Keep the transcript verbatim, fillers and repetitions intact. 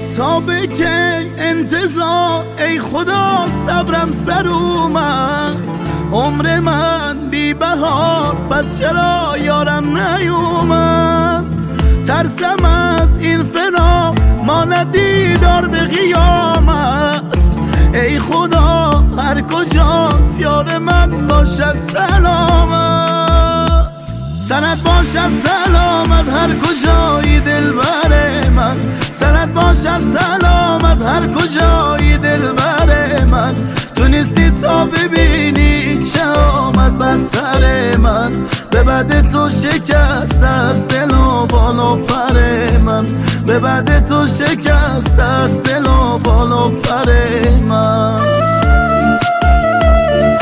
تا به که انتظار ای خدا صبرم سر اومد، عمر من بی بهار پس چرا یارم نیومد. ترسم از این فنا ماند دیدار به قیامت، ای خدا هر کجاست یار من باشد سلامت. سرت باشد سلامت هر کجایی دلبر من، سرت باشد سلامت هر کجایی دلبر من. تو نیستی تا ببینی چه آمد بر سر من، به بعد تو شکست از دل و بال و پر من، به بعد تو شکست از دل و بال و پر من.